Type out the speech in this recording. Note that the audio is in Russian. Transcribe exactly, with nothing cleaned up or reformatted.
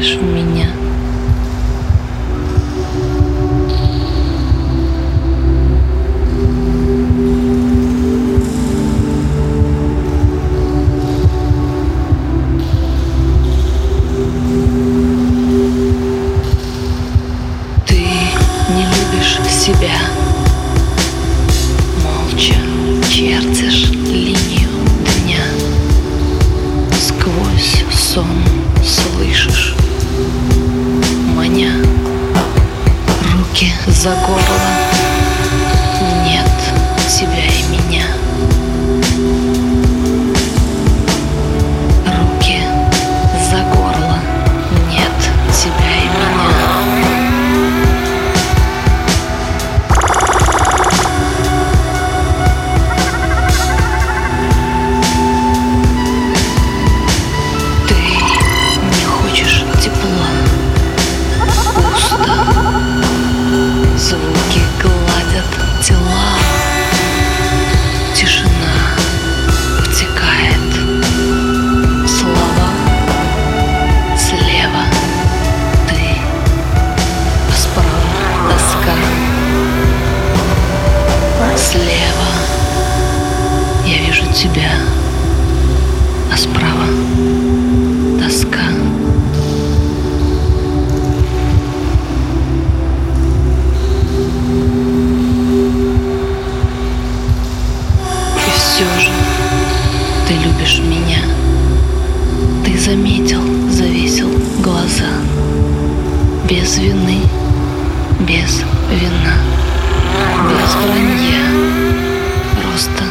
веришь в меня? Ты не любишь себя, молча чертишь линию дня, сквозь сон слышишь, маня руки за горло. Нет тебя и меня. Руки за горло. Нет тебя и меня. Ты не хочешь тепла. Пусто. Звуки гладят тела. Тишина втекает. Слова слева. Ты, а справа доска. Слева я вижу тебя, а справа доска. И все же ты любишь меня. Ты заметил, завесил глаза. Без вины, без вина, без вранья, просто